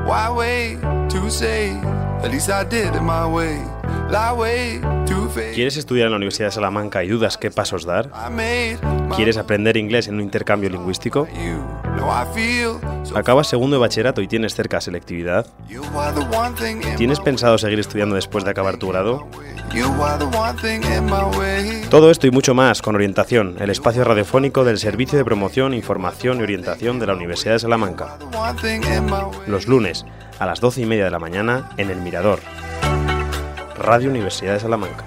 Why wait to say? At least I did it my way. Lie way to face. ¿Quieres estudiar en la Universidad de Salamanca y dudas qué pasos dar? I made my ¿Quieres aprender inglés en un intercambio lingüístico? you. No, I feel so. ¿Acabas segundo de bachillerato y tienes cerca selectividad? You are the one thing in ¿Tienes pensado seguir estudiando después de acabar tu grado? my way. You are the one thing in my way. Todo esto y mucho más con Orientación, el espacio radiofónico del Servicio de Promoción, Información y Orientación de la Universidad de Salamanca. The one thing in my way. Los lunes a las 12:30 de la mañana en El Mirador. Radio Universidad de Salamanca.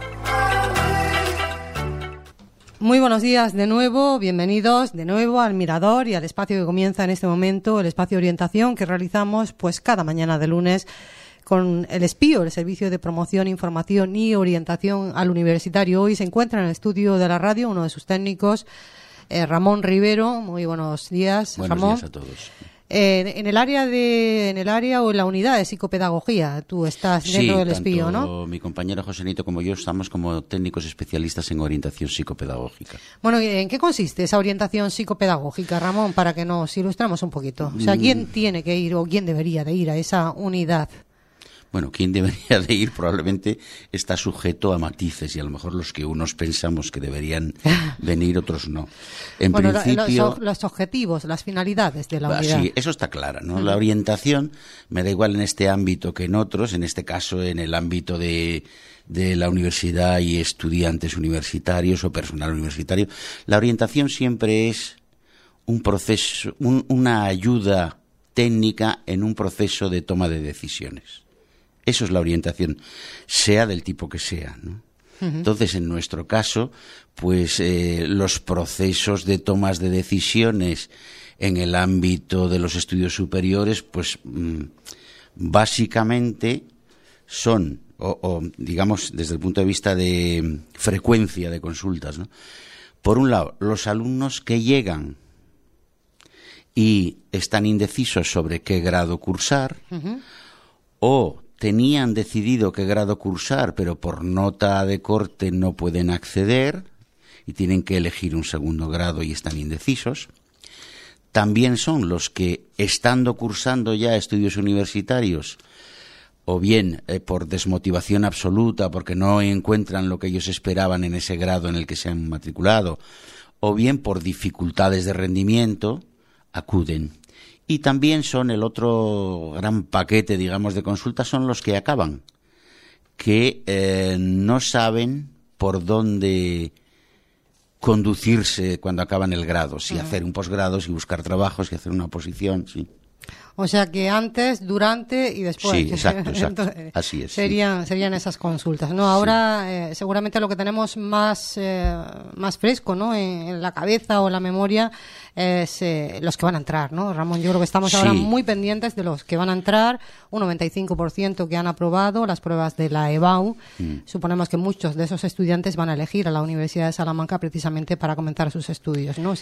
Muy buenos días de nuevo, bienvenidos de nuevo al Mirador y al espacio que comienza en este momento, el espacio de orientación que realizamos pues cada mañana de lunes con el SPIO, el Servicio de Promoción, Información y Orientación al Universitario. Hoy se encuentra en el estudio de la radio uno de sus técnicos, Ramón Rivero. Muy buenos días, Buenos Ramón. días a todos. En el área o en la unidad de psicopedagogía, tú estás dentro del SPIO, ¿no? Mi compañero José Nito como yo estamos como técnicos especialistas en orientación psicopedagógica. Bueno, ¿en qué consiste esa orientación psicopedagógica, Ramón, para que nos ilustremos un poquito? O sea, ¿quién tiene que ir o quién debería de ir a esa unidad? Bueno, quien debería de ir probablemente está sujeto a matices y a lo mejor los que unos pensamos que deberían venir, otros no. En Bueno, principio, los objetivos, las finalidades de la unidad. sí, eso está claro, ¿no? La orientación, me da igual en este ámbito que en otros, en este caso en el ámbito de la universidad y estudiantes universitarios o personal universitario, la orientación siempre es un proceso, una ayuda técnica en un proceso de toma de decisiones. Eso es la orientación, sea del tipo que sea, ¿no? Entonces, en nuestro caso, pues los procesos de tomas de decisiones en el ámbito de los estudios superiores, pues básicamente son, o digamos, desde el punto de vista de frecuencia de consultas, ¿no? Por un lado, los alumnos que llegan y están indecisos sobre qué grado cursar, o tenían decidido qué grado cursar, pero por nota de corte no pueden acceder y tienen que elegir un segundo grado y están indecisos. También son los que, estando cursando ya estudios universitarios, o bien por desmotivación absoluta, porque no encuentran lo que ellos esperaban en ese grado en el que se han matriculado, o bien por dificultades de rendimiento, acuden. Y también son el otro gran paquete, digamos, de consultas, son los que acaban, que no saben por dónde conducirse cuando acaban el grado, si hacer un posgrado, si buscar trabajo, si hacer una oposición, sí. O sea que antes, durante y después. Sí, exacto. Entonces, así es. Serían esas consultas, ¿no? Ahora, seguramente lo que tenemos más fresco, ¿no? En la cabeza o en la memoria es los que van a entrar, ¿no? Ramón, yo creo que estamos ahora muy pendientes de los que van a entrar, un 95% que han aprobado las pruebas de la EBAU. Suponemos que muchos de esos estudiantes van a elegir a la Universidad de Salamanca precisamente para comenzar sus estudios, ¿no?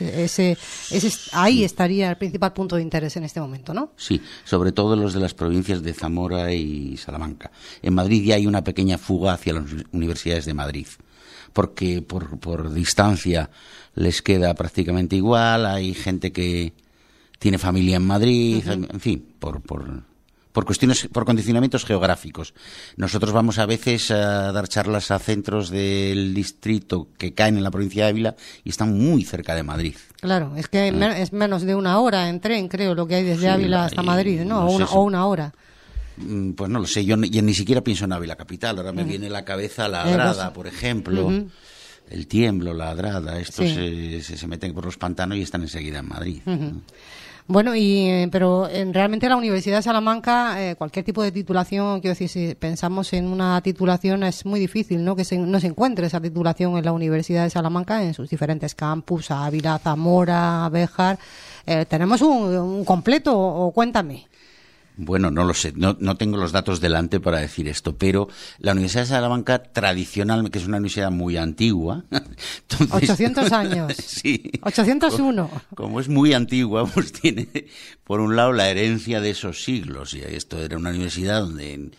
Ahí estaría el principal punto de interés en este momento, ¿no? Sí, sobre todo los de las provincias de Zamora y Salamanca. En Madrid ya hay una pequeña fuga hacia las universidades de Madrid, porque por distancia les queda prácticamente igual, hay gente que tiene familia en Madrid, en fin, por cuestiones, por condicionamientos geográficos. Nosotros vamos a veces a dar charlas a centros del distrito que caen en la provincia de Ávila y están muy cerca de Madrid. Claro, es que es menos de una hora en tren, creo, lo que hay desde Ávila hasta Madrid, ¿no? O una hora. Pues no lo sé, yo ni siquiera pienso en Ávila capital. Ahora me viene a la cabeza la Adrada, por ejemplo, el Tiemblo, la Adrada. Estos se meten por los pantanos y están enseguida en Madrid. Bueno, pero realmente la Universidad de Salamanca, cualquier tipo de titulación, quiero decir, si pensamos en una titulación, es muy difícil, ¿no? Que no se encuentre esa titulación en la Universidad de Salamanca, en sus diferentes campus, Ávila, Zamora, Béjar. ¿Tenemos un completo o cuéntame? Bueno, no lo sé, no tengo los datos delante para decir esto, pero la Universidad de Salamanca tradicionalmente, que es una universidad muy antigua... Entonces, 800 años. Sí. 801. Como es muy antigua, pues tiene, por un lado, la herencia de esos siglos. Y esto era una universidad donde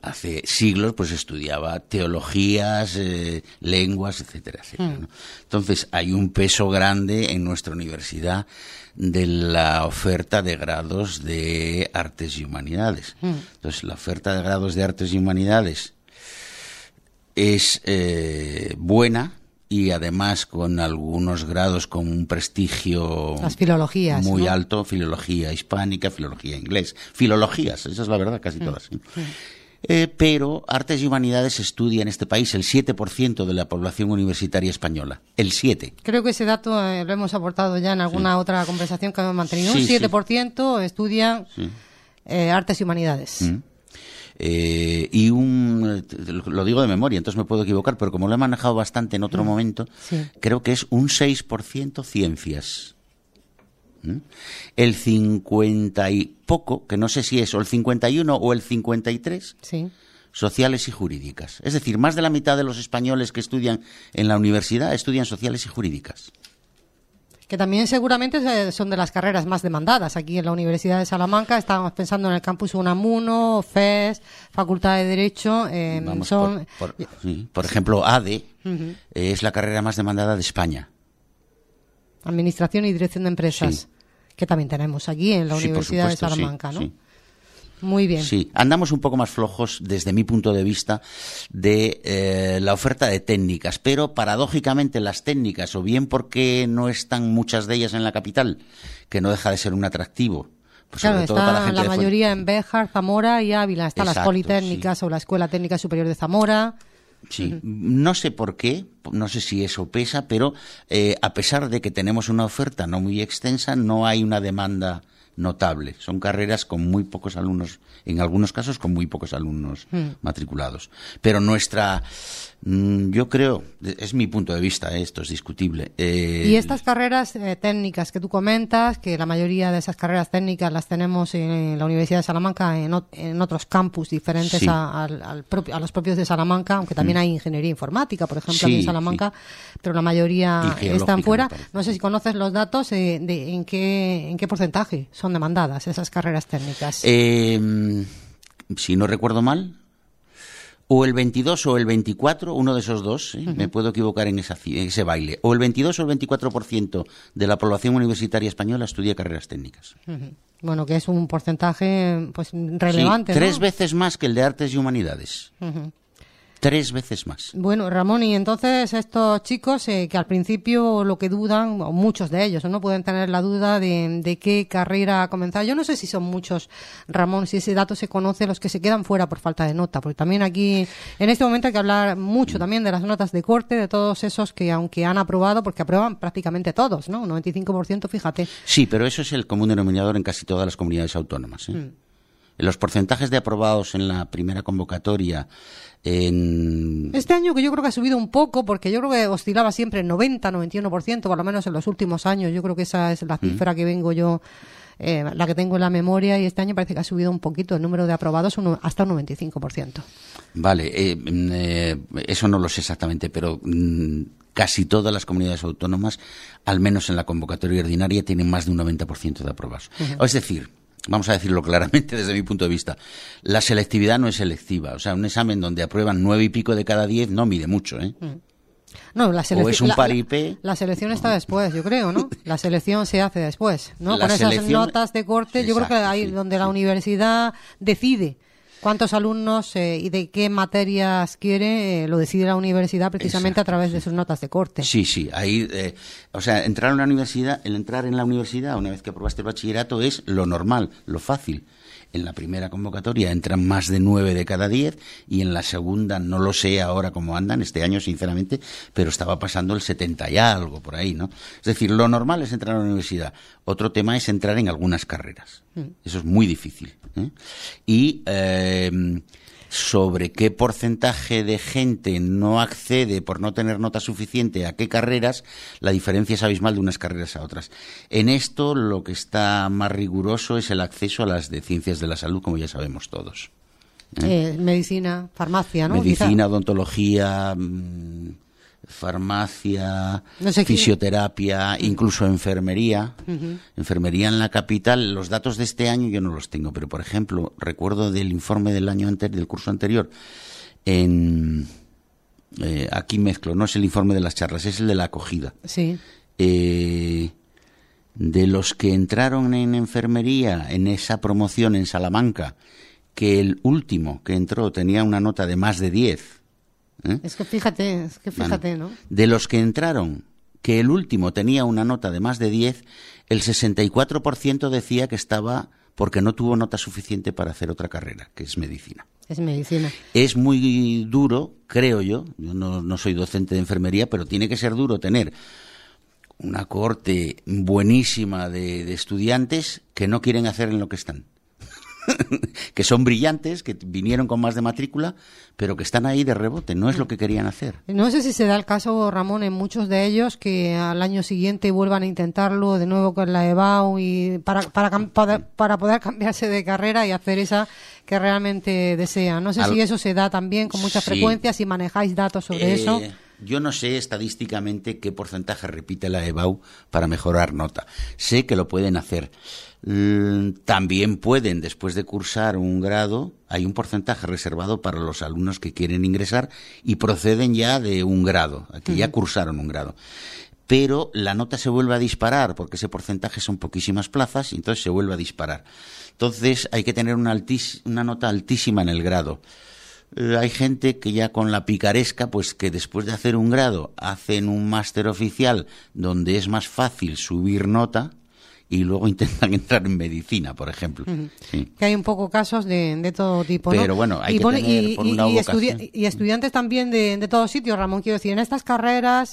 hace siglos pues estudiaba teologías, lenguas, etcétera, etcétera, ¿no? Entonces hay un peso grande en nuestra universidad de la oferta de grados de artes y humanidades. Entonces la oferta de grados de artes y humanidades es buena, y además con algunos grados con un prestigio, las filologías, muy ¿no? alto, filología hispánica, filología inglés, filologías, esa es la verdad, casi todas. ¿Sí? Pero artes y humanidades se estudia en este país el 7% de la población universitaria española, el 7%. Creo que ese dato lo hemos aportado ya en alguna otra conversación que hemos mantenido. Sí, un 7% estudian artes y humanidades. Y lo digo de memoria, entonces me puedo equivocar, pero como lo he manejado bastante en otro momento, creo que es un 6% ciencias. El 50 y poco, que no sé si es o el 51 o el 53, sociales y jurídicas. Es decir, más de la mitad de los españoles que estudian en la universidad estudian sociales y jurídicas. Que también seguramente son de las carreras más demandadas aquí en la Universidad de Salamanca. Estábamos pensando en el campus Unamuno, FES, Facultad de Derecho. Por ejemplo, ADE es la carrera más demandada de España. Administración y Dirección de Empresas, que también tenemos aquí en la Universidad de Salamanca, ¿no? Sí. Muy bien. Sí, andamos un poco más flojos desde mi punto de vista de la oferta de técnicas, pero paradójicamente las técnicas, o bien porque no están muchas de ellas en la capital, que no deja de ser un atractivo. Pues claro, sobre todo para la gente mayoría en Béjar, Zamora y Ávila. Están las politécnicas o la Escuela Técnica Superior de Zamora. Sí, no sé por qué, no sé si eso pesa, pero a pesar de que tenemos una oferta no muy extensa, no hay una demanda notable. Son carreras con muy pocos alumnos, en algunos casos con muy pocos alumnos matriculados. Pero yo creo, es mi punto de vista, esto es discutible. Y estas carreras técnicas que tú comentas, que la mayoría de esas carreras técnicas las tenemos en la Universidad de Salamanca, en otros campus diferentes a los propios de Salamanca, aunque también hay ingeniería informática, por ejemplo, aquí en Salamanca, pero la mayoría están fuera. No sé si conoces los datos de en qué porcentaje son demandadas esas carreras técnicas. Si no recuerdo mal, o el 22 o el 24, uno de esos dos, me puedo equivocar en ese baile, o el 22 o el 24% de la población universitaria española estudia carreras técnicas. Bueno, que es un porcentaje pues relevante, sí, 3 ¿no? veces más que el de artes y humanidades. 3 veces más. Bueno, Ramón, y entonces estos chicos que al principio lo que dudan, o muchos de ellos, no pueden tener la duda de qué carrera comenzar. Yo no sé si son muchos, Ramón, si ese dato se conoce, los que se quedan fuera por falta de nota, porque también aquí, en este momento hay que hablar mucho también de las notas de corte, de todos esos que aunque han aprobado, porque aprueban prácticamente todos, ¿no? 95%, fíjate. Sí, pero eso es el común denominador en casi todas las comunidades autónomas, Los porcentajes de aprobados en la primera convocatoria este año, que yo creo que ha subido un poco, porque yo creo que oscilaba siempre en 90-91%, por lo menos en los últimos años. Yo creo que esa es la cifra que vengo yo, la que tengo en la memoria, y este año parece que ha subido un poquito el número de aprobados hasta un 95%. Vale, eso no lo sé exactamente, pero casi todas las comunidades autónomas, al menos en la convocatoria ordinaria, tienen más de un 90% de aprobados. Es decir, vamos a decirlo claramente desde mi punto de vista, la selectividad no es selectiva. O sea, un examen donde aprueban 9 y pico de cada 10 no mide mucho, No, la selección, o es un paripé. La selección está después, yo creo, ¿no? La selección se hace después, ¿no? Con esas notas de corte, yo creo que ahí donde la universidad decide cuántos alumnos y de qué materias quiere, lo decide la universidad precisamente a través de sus notas de corte. Sí, ahí, o sea, entrar en la universidad, el entrar en la universidad una vez que aprobaste el bachillerato es lo normal, lo fácil. En la primera convocatoria entran más de 9 de cada 10 y en la segunda no lo sé ahora cómo andan, este año sinceramente, pero estaba pasando el 70 y algo por ahí, ¿no? Es decir, lo normal es entrar a la universidad. Otro tema es entrar en algunas carreras. Eso es muy difícil. Y sobre qué porcentaje de gente no accede por no tener nota suficiente a qué carreras, la diferencia es abismal de unas carreras a otras. En esto lo que está más riguroso es el acceso a las de ciencias de la salud, como ya sabemos todos. Medicina, farmacia, ¿no? Medicina, odontología, farmacia, fisioterapia, incluso enfermería. Enfermería en la capital, los datos de este año yo no los tengo, pero por ejemplo, recuerdo del informe del año del curso anterior, aquí mezclo, no es el informe de las charlas, es el de la acogida. Sí. De los que entraron en enfermería en esa promoción en Salamanca, que el último que entró tenía una nota de más de 10. Es que fíjate, ¿no? De los que entraron, que el último tenía una nota de más de 10, el 64% decía que estaba porque no tuvo nota suficiente para hacer otra carrera, que es medicina. Es medicina. Es muy duro, creo yo no soy docente de enfermería, pero tiene que ser duro tener una cohorte buenísima de estudiantes que no quieren hacer en lo que están. Que son brillantes, que vinieron con más de matrícula, pero que están ahí de rebote, no es lo que querían hacer. No sé si se da el caso, Ramón, en muchos de ellos que al año siguiente vuelvan a intentarlo de nuevo con la EBAU y para poder cambiarse de carrera y hacer esa que realmente desean. No sé si eso se da también con mucha frecuencia, si manejáis datos sobre eso. Yo no sé estadísticamente qué porcentaje repite la EBAU para mejorar nota. Sé que lo pueden hacer. También pueden, después de cursar un grado, hay un porcentaje reservado para los alumnos que quieren ingresar y proceden ya de un grado, que ya cursaron un grado. Pero la nota se vuelve a disparar, porque ese porcentaje son poquísimas plazas, y entonces se vuelve a disparar. Entonces hay que tener una nota altísima en el grado. Hay gente que ya con la picaresca, pues que después de hacer un grado hacen un máster oficial donde es más fácil subir nota y luego intentan entrar en medicina, por ejemplo. Sí. Que hay un poco casos de todo tipo, ¿no? Pero bueno, hay que tener por un lado vocación. Y estudiantes también de todos sitios, Ramón, quiero decir, en estas carreras,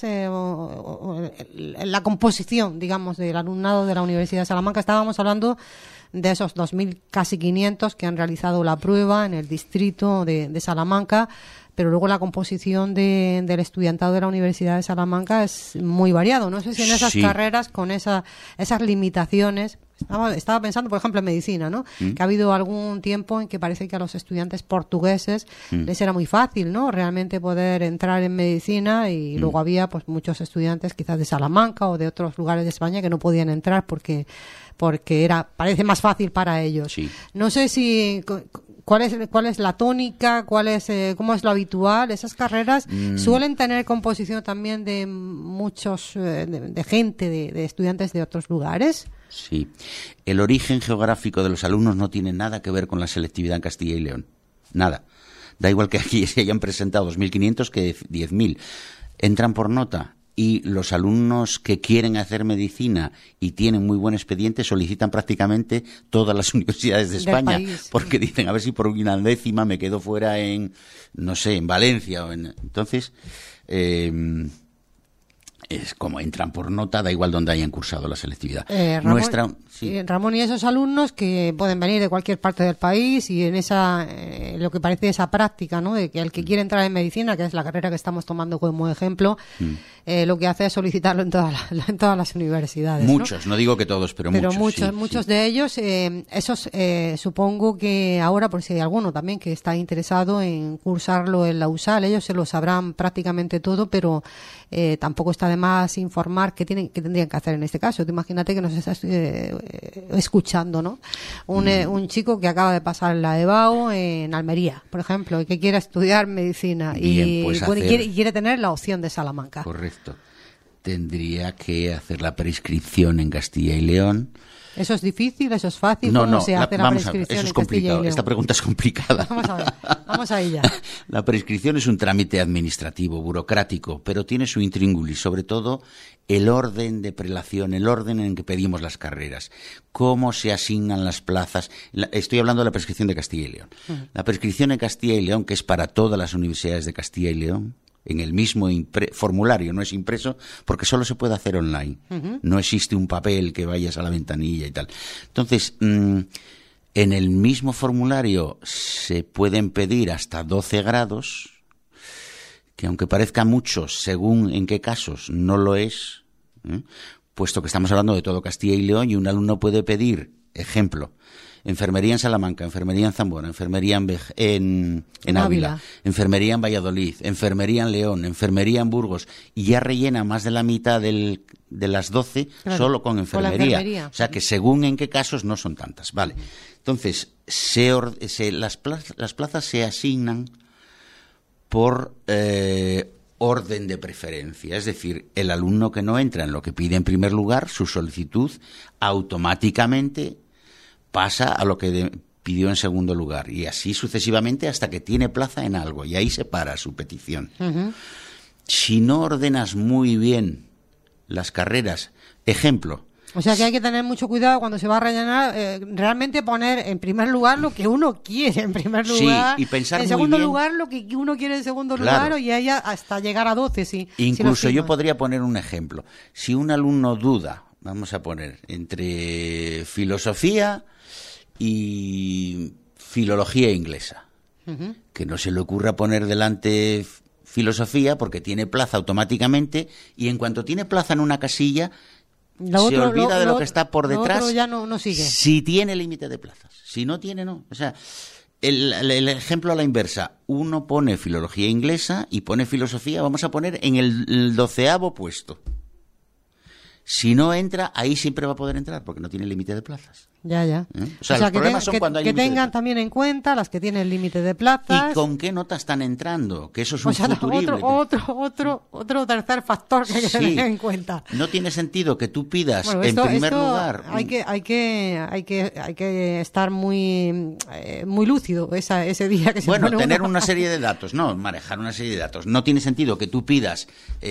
la composición, digamos, del alumnado de la Universidad de Salamanca, estábamos hablando de esos 2.000, casi 500 que han realizado la prueba en el distrito de Salamanca, pero luego la composición del estudiantado de la Universidad de Salamanca es muy variado. No sé si en esas carreras, con esas limitaciones, estaba pensando, por ejemplo, en medicina, ¿no? Que ha habido algún tiempo en que parece que a los estudiantes portugueses les era muy fácil, ¿no? Realmente poder entrar en medicina, y luego había pues muchos estudiantes quizás de Salamanca o de otros lugares de España que no podían entrar porque parece más fácil para ellos. Sí. No sé si cuál es la tónica, cómo es lo habitual. Esas carreras suelen tener composición también de muchos de gente, de estudiantes de otros lugares. Sí. El origen geográfico de los alumnos no tiene nada que ver con la selectividad en Castilla y León. Nada. Da igual que aquí se hayan presentado 2.500 que 10.000. Entran por nota. Y los alumnos que quieren hacer medicina y tienen muy buen expediente solicitan prácticamente todas las universidades de España, porque dicen, a ver si por una décima me quedo fuera en, no sé, en Valencia. Entonces, es como entran por nota, da igual donde hayan cursado la selectividad. Ramón, Ramón, y esos alumnos que pueden venir de cualquier parte del país y en esa lo que parece esa práctica, ¿no? De que el que quiere entrar en medicina, que es la carrera que estamos tomando como ejemplo, lo que hace es solicitarlo en todas las universidades. Muchos, no digo que todos, pero muchos. Muchos de ellos, esos supongo que ahora, por si hay alguno también que está interesado en cursarlo en la USAL, ellos se lo sabrán prácticamente todo, pero tampoco está de más informar qué tendrían que hacer en este caso. Tú imagínate que nos estás escuchando, ¿no? Un chico que acaba de pasar la EBAU en Almería, por ejemplo, y que quiere estudiar medicina. Bien, y quiere tener la opción de Salamanca. Correcto. Tendría que hacer la prescripción en Castilla y León. ¿Eso es difícil? ¿Eso es fácil? ¿Cómo se hace la prescripción? Eso es complicado. Esta pregunta es complicada. Vamos a ella. La prescripción es un trámite administrativo, burocrático, pero tiene su intríngulis, sobre todo el orden de prelación, el orden en que pedimos las carreras, cómo se asignan las plazas. Estoy hablando de la prescripción de Castilla y León. La prescripción en Castilla y León, que es para todas las universidades de Castilla y León, en el mismo formulario, no es impreso, porque solo se puede hacer online. No existe un papel que vayas a la ventanilla y tal. Entonces, en el mismo formulario se pueden pedir hasta 12 grados, que aunque parezca mucho, según en qué casos, no lo es, puesto que estamos hablando de todo Castilla y León, y un alumno puede pedir, ejemplo, enfermería en Salamanca, enfermería en Zamora, enfermería en Ávila, enfermería en Valladolid, enfermería en León, enfermería en Burgos, y ya rellena más de la mitad de las 12 solo con enfermería. O sea que según en qué casos no son tantas. Vale. Entonces, las plazas se asignan por orden de preferencia, es decir, el alumno que no entra en lo que pide en primer lugar, su solicitud automáticamente pasa a lo que pidió en segundo lugar, y así sucesivamente hasta que tiene plaza en algo, y ahí se para su petición. Si no ordenas muy bien las carreras, ejemplo... O sea que hay que tener mucho cuidado cuando se va a rellenar, realmente poner en primer lugar lo que uno quiere en primer lugar, y pensar en segundo lugar lo que uno quiere en segundo lugar, y ahí hasta llegar a 12, sí. Incluso yo podría poner un ejemplo. Si un alumno duda, vamos a poner, entre filosofía y filología inglesa, que no se le ocurra poner delante filosofía porque tiene plaza automáticamente, y en cuanto tiene plaza en una casilla... se olvida de lo que está por detrás. Ya no sigue. Si tiene límite de plazas. Si no tiene, no. O sea, el ejemplo a la inversa. Uno pone filología inglesa y pone filosofía, vamos a poner en el 12º puesto. Si no entra, ahí siempre va a poder entrar porque no tiene límite de plazas. Ya. O sea, los problemas son cuando hay que tengan también en cuenta las que tienen límite de plazas. ¿Y con qué nota están entrando? Que eso es un futurible. Otro tercer factor que hay que tener en cuenta. No tiene sentido que tú pidas en primer lugar. Hay que estar muy lúcido ese día que se pone tener una serie de datos, manejar una serie de datos. No tiene sentido que tú pidas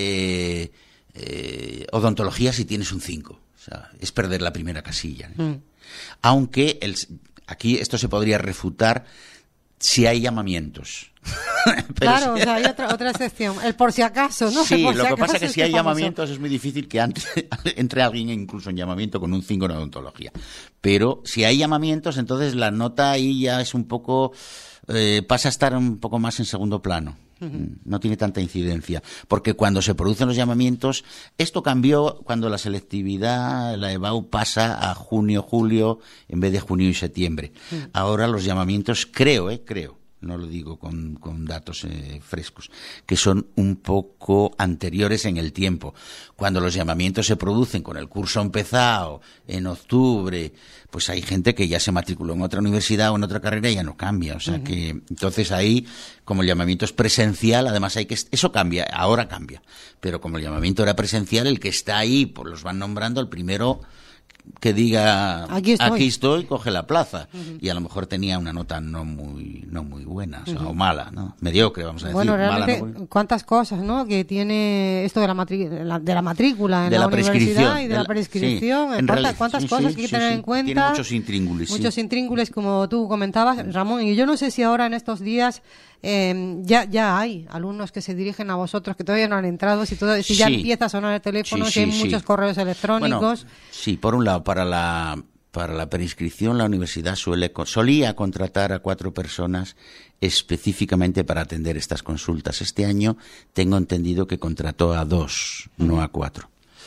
odontología si tienes un 5. O sea, es perder la primera casilla. Aunque aquí esto se podría refutar si hay llamamientos. Claro, o sea, hay otra excepción. El por si acaso, ¿no? Sí, lo que pasa es que si hay llamamientos es muy difícil que antes entre alguien incluso en llamamiento con un 5 en odontología. Pero si hay llamamientos, entonces la nota ahí ya es un poco... pasa a estar un poco más en segundo plano. No tiene tanta incidencia, porque cuando se producen los llamamientos, esto cambió cuando la selectividad, la EBAU pasa a junio, julio, en vez de junio y septiembre. Ahora los llamamientos, creo, no lo digo con datos frescos, que son un poco anteriores en el tiempo. Cuando los llamamientos se producen con el curso empezado en octubre, pues hay gente que ya se matriculó en otra universidad o en otra carrera y ya no cambia. O sea que, entonces ahí, como el llamamiento es presencial, además eso cambia, ahora cambia. Pero como el llamamiento era presencial, el que está ahí, pues los van nombrando, el primero que diga aquí estoy, coge la plaza. Y a lo mejor tenía una nota no muy buena, o mala, ¿no? Mediocre, vamos a decir. Bueno, realmente, mala, cuántas cosas, ¿no? Que tiene esto de la matrícula en la universidad y de la prescripción. Sí. ¿Cuántas cosas que hay que tener en cuenta? Tiene muchos intríngulis. Muchos intríngulis, como tú comentabas, Ramón. Y yo no sé si ahora en estos días ya hay alumnos que se dirigen a vosotros que todavía no han entrado, si ya empieza a sonar el teléfono, si hay muchos correos electrónicos. Bueno, sí, por un lado, para la preinscripción la universidad solía contratar a 4 personas específicamente para atender estas consultas. Este año tengo entendido que contrató a 2, no a 4.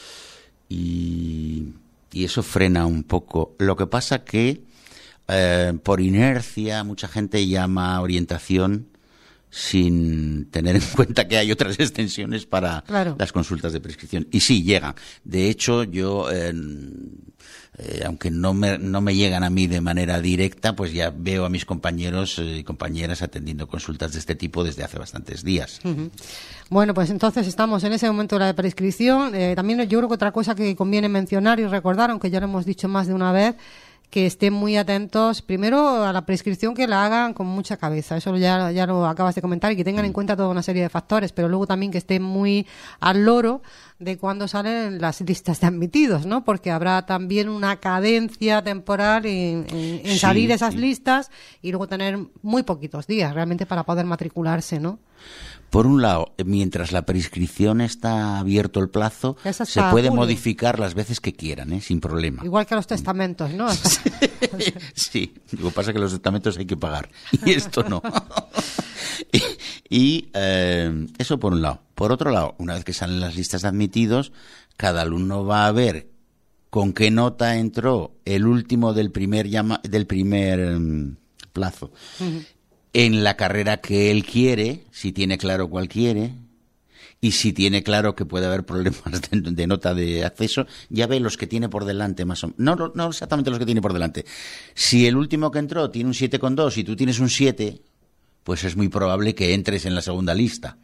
Y eso frena un poco. Lo que pasa que por inercia mucha gente llama a orientación sin tener en cuenta que hay otras extensiones para las consultas de prescripción. Y sí, llegan. De hecho, yo, aunque no me llegan a mí de manera directa, pues ya veo a mis compañeros y compañeras atendiendo consultas de este tipo desde hace bastantes días. Bueno, pues entonces estamos en ese momento de la prescripción. También yo creo que otra cosa que conviene mencionar y recordar, aunque ya lo hemos dicho más de una vez, que estén muy atentos, primero a la prescripción, que la hagan con mucha cabeza, eso ya lo acabas de comentar, y que tengan en cuenta toda una serie de factores, pero luego también que estén muy al loro de cuándo salen las listas de admitidos, ¿no? Porque habrá también una cadencia temporal en salir esas listas, y luego tener muy poquitos días realmente para poder matricularse, ¿no? Por un lado, mientras la prescripción está abierto el plazo, se puede modificar las veces que quieran, sin problema. Igual que los testamentos, ¿no? Sí, lo que pasa es que los testamentos hay que pagar, y esto no. y eso por un lado. Por otro lado, una vez que salen las listas de admitidos, cada alumno va a ver con qué nota entró el último del primer plazo en la carrera que él quiere, si tiene claro cuál quiere, y si tiene claro que puede haber problemas de nota de acceso, ya ve los que tiene por delante más o menos. No exactamente los que tiene por delante. Si el último que entró tiene un 7,2 y tú tienes un 7, pues es muy probable que entres en la segunda lista.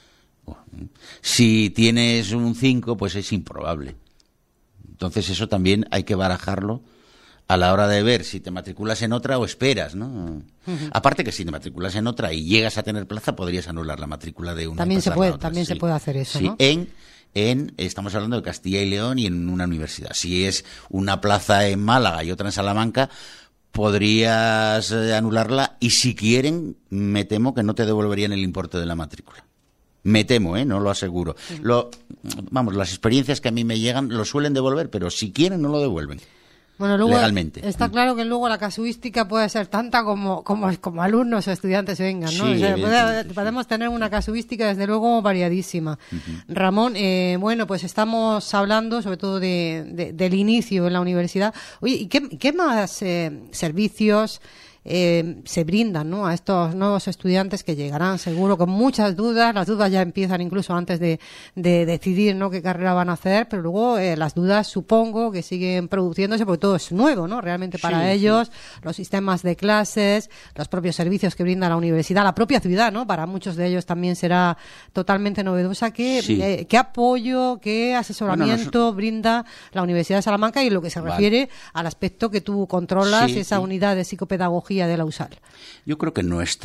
Si tienes un 5, pues es improbable. Entonces eso también hay que barajarlo a la hora de ver si te matriculas en otra o esperas, ¿no? Aparte que si te matriculas en otra y llegas a tener plaza, podrías anular la matrícula de una. También se puede hacer eso, ¿no? Estamos hablando de Castilla y León y en una universidad. Si es una plaza en Málaga y otra en Salamanca, podrías anularla y si quieren, me temo que no te devolverían el importe de la matrícula. Me temo, no lo aseguro. Las experiencias que a mí me llegan lo suelen devolver, pero si quieren no lo devuelven. Bueno, luego legalmente. Está claro que luego la casuística puede ser tanta como alumnos o estudiantes vengan, ¿no? Sí, podemos tener una casuística desde luego variadísima. Ramón, pues estamos hablando sobre todo del inicio en la universidad. Oye, ¿y qué más servicios se brindan, ¿no?, a estos nuevos estudiantes que llegarán seguro con muchas dudas? Las dudas ya empiezan incluso antes de decidir, ¿no?, qué carrera van a hacer, pero luego las dudas supongo que siguen produciéndose porque todo es nuevo, ¿no?, realmente para ellos, los sistemas de clases, los propios servicios que brinda la universidad, la propia ciudad, ¿no?, para muchos de ellos también será totalmente novedosa. ¿Qué apoyo, qué asesoramiento brinda la Universidad de Salamanca y lo que se refiere al aspecto que tú controlas, esa unidad de psicopedagogía de la USAL? Yo creo que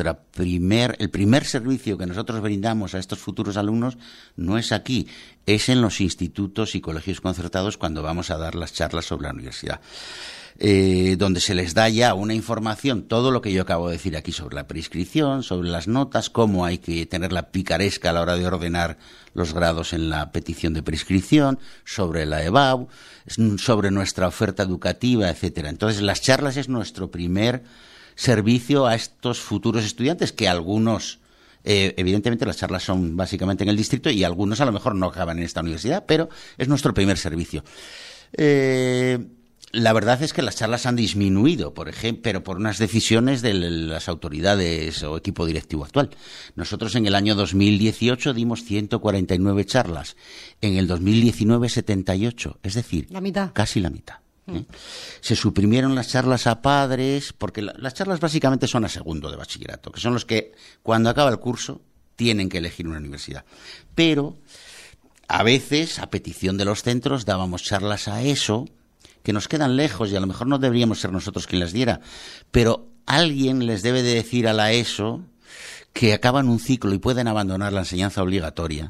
el primer servicio que nosotros brindamos a estos futuros alumnos no es aquí, es en los institutos y colegios concertados cuando vamos a dar las charlas sobre la universidad. Donde se les da ya una información, todo lo que yo acabo de decir aquí sobre la prescripción, sobre las notas, cómo hay que tener la picaresca a la hora de ordenar los grados en la petición de prescripción, sobre la EBAU, sobre nuestra oferta educativa, etcétera. Entonces, las charlas es nuestro primer servicio a estos futuros estudiantes, que algunos, evidentemente las charlas son básicamente en el distrito y algunos a lo mejor no acaban en esta universidad, pero es nuestro primer servicio. La verdad es que las charlas han disminuido, por ejemplo, pero por unas decisiones de las autoridades o equipo directivo actual. Nosotros en el año 2018 dimos 149 charlas, en el 2019 78, es decir, casi la mitad. Se suprimieron las charlas a padres, porque las charlas básicamente son a segundo de bachillerato, que son los que cuando acaba el curso tienen que elegir una universidad. Pero a veces, a petición de los centros, dábamos charlas a ESO, que nos quedan lejos y a lo mejor no deberíamos ser nosotros quien las diera, pero alguien les debe de decir a la ESO que acaban un ciclo y pueden abandonar la enseñanza obligatoria.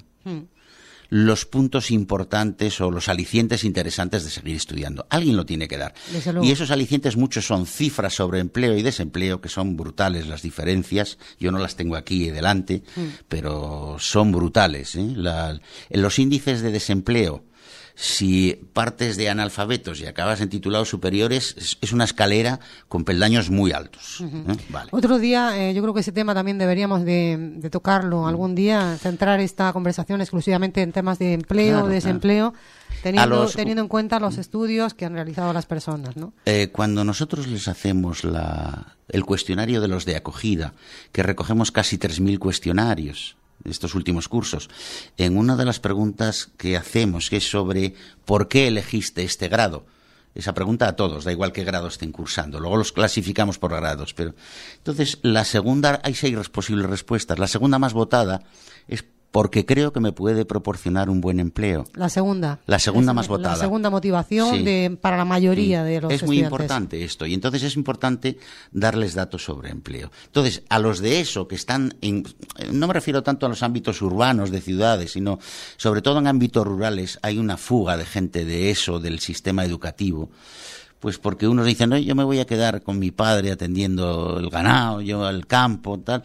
Los puntos importantes o los alicientes interesantes de seguir estudiando. Alguien lo tiene que dar. Y esos alicientes muchos son cifras sobre empleo y desempleo, que son brutales las diferencias. Yo no las tengo aquí delante, pero son brutales, los índices de desempleo, si partes de analfabetos y acabas en titulados superiores, es una escalera con peldaños muy altos. Vale. Otro día, yo creo que ese tema también deberíamos de tocarlo algún día, centrar esta conversación exclusivamente en temas de empleo, desempleo, teniendo en cuenta los estudios que han realizado las personas, ¿no? Cuando nosotros les hacemos el cuestionario de los de acogida, que recogemos casi 3.000 cuestionarios, estos últimos cursos, en una de las preguntas que hacemos, que es sobre ¿por qué elegiste este grado? Esa pregunta a todos, da igual qué grado estén cursando. Luego los clasificamos por grados, pero entonces la segunda, hay 6 posibles respuestas. La segunda más votada es porque creo que me puede proporcionar un buen empleo. La segunda más votada. La segunda motivación para la mayoría de los estudiantes. Es muy importante esto, y entonces es importante darles datos sobre empleo. Entonces, a los de ESO que están no me refiero tanto a los ámbitos urbanos de ciudades, sino sobre todo en ámbitos rurales, hay una fuga de gente de ESO del sistema educativo. Pues porque unos dicen, no, yo me voy a quedar con mi padre atendiendo el ganado, yo al campo, tal,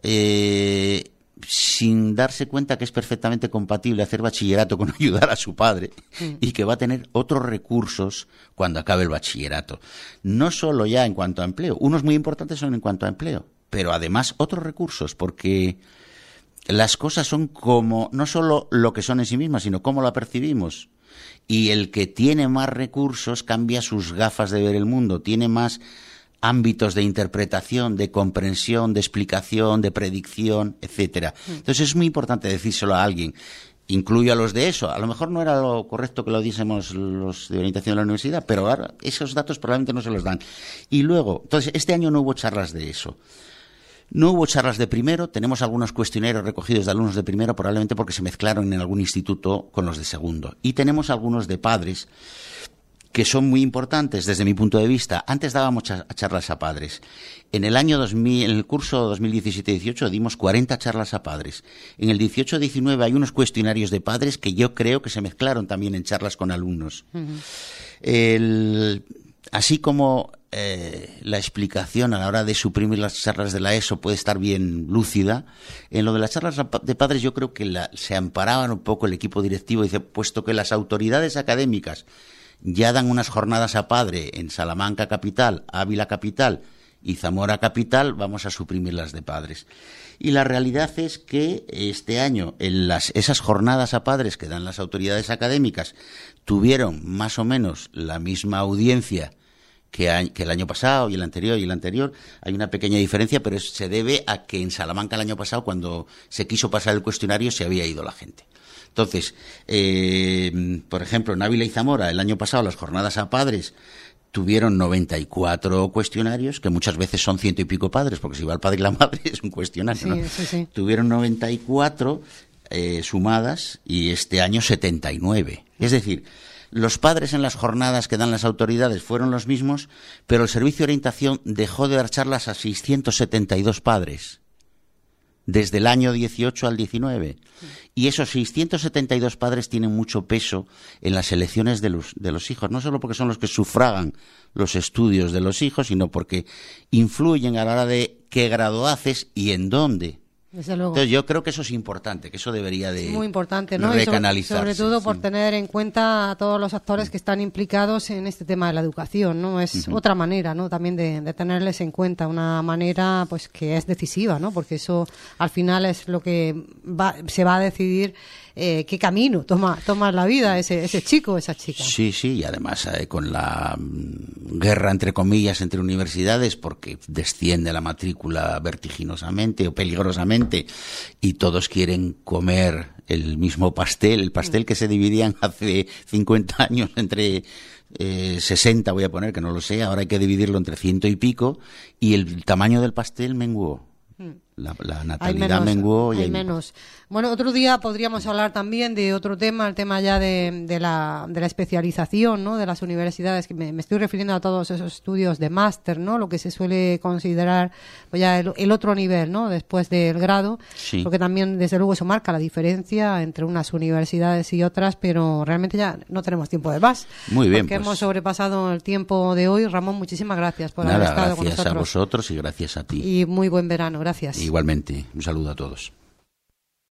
sin darse cuenta que es perfectamente compatible hacer bachillerato con ayudar a su padre y que va a tener otros recursos cuando acabe el bachillerato. No solo ya en cuanto a empleo, unos muy importantes son en cuanto a empleo, pero además otros recursos, porque las cosas son como, no solo lo que son en sí mismas, sino cómo la percibimos. Y el que tiene más recursos cambia sus gafas de ver el mundo, tiene más ámbitos de interpretación, de comprensión, de explicación, de predicción, etcétera. Entonces es muy importante decírselo a alguien. Incluyo a los de eso. A lo mejor no era lo correcto que lo diésemos los de orientación de la universidad, pero ahora esos datos probablemente no se los dan. Y luego, entonces, este año no hubo charlas de eso. No hubo charlas de primero, tenemos algunos cuestionarios recogidos de alumnos de primero, probablemente porque se mezclaron en algún instituto con los de segundo. Y tenemos algunos de padres que son muy importantes desde mi punto de vista. Antes dábamos charlas a padres. En el año 2000, en el curso 2017-18 dimos 40 charlas a padres. En el 18-19 hay unos cuestionarios de padres que yo creo que se mezclaron también en charlas con alumnos. Así como la explicación a la hora de suprimir las charlas de la ESO puede estar bien lúcida, en lo de las charlas de padres yo creo que se amparaban un poco el equipo directivo, dice, puesto que las autoridades académicas ya dan unas jornadas a padre en Salamanca capital, Ávila capital y Zamora capital, vamos a suprimir las de padres. Y la realidad es que este año esas jornadas a padres que dan las autoridades académicas tuvieron más o menos la misma audiencia que el año pasado y el anterior. Hay una pequeña diferencia, pero se debe a que en Salamanca el año pasado, cuando se quiso pasar el cuestionario, se había ido la gente. Entonces, por ejemplo, en Ávila y Zamora, el año pasado, las jornadas a padres tuvieron 94 cuestionarios, que muchas veces son 100 y pico padres, porque si va el padre y la madre es un cuestionario, ¿no? Sí. Tuvieron 94 sumadas y este año 79. Es decir, los padres en las jornadas que dan las autoridades fueron los mismos, pero el servicio de orientación dejó de dar charlas a 672 padres. Desde el año 18 al 19. Y esos 672 padres tienen mucho peso en las elecciones de los hijos, no solo porque son los que sufragan los estudios de los hijos, sino porque influyen a la hora de qué grado haces y en dónde. Desde luego. Entonces yo creo que eso es importante, que eso debería de muy importante, ¿no? recanalizarse. Y sobre todo por tener en cuenta a todos los actores que están implicados en este tema de la educación, ¿no? Es otra manera, ¿no? También de tenerles en cuenta, una manera pues que es decisiva, ¿no? Porque eso al final es lo que se va a decidir qué camino toma la vida ese chico o esa chica. Sí, y además con la guerra entre comillas entre universidades, porque desciende la matrícula vertiginosamente o peligrosamente y todos quieren comer el mismo pastel, el pastel que se dividían hace 50 años entre 60, voy a poner, que no lo sé, ahora hay que dividirlo entre 100 y pico, y el tamaño del pastel menguó. La natalidad menguó. Hay menos. Bueno, otro día podríamos hablar también de otro tema, el tema ya de la especialización, ¿no? De las universidades, que me estoy refiriendo a todos esos estudios de máster, ¿no? Lo que se suele considerar pues ya el otro nivel, ¿no? Después del grado, sí. Porque también, desde luego, eso marca la diferencia entre unas universidades y otras, pero realmente ya no tenemos tiempo de más. Muy bien, porque pues hemos sobrepasado el tiempo de hoy. Ramón, muchísimas gracias por haber estado con nosotros. Gracias a vosotros y gracias a ti. Y muy buen verano, gracias. Igualmente, un saludo a todos.